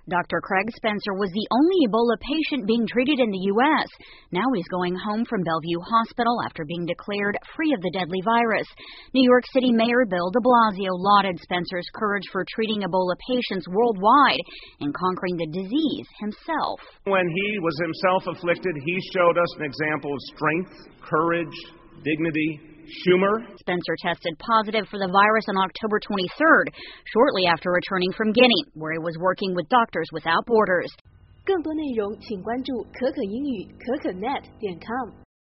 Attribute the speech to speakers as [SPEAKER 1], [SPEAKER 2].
[SPEAKER 1] Dr. Craig Spencer was the only Ebola patient being treated in the U.S. Now he's going home from Bellevue Hospital after being declared free of the deadly virus. New York City Mayor Bill de Blasio lauded Spencer's courage for treating Ebola patients worldwide and conquering the disease himself.
[SPEAKER 2] When he was himself afflicted, he showed us an example of strength, courage, dignity, humor.
[SPEAKER 1] Spencer tested positive for the virus on October 23rd, shortly after returning from Guinea, where he was working with Doctors Without Borders.
[SPEAKER 3] 更多内容请关注可可英语可可net.com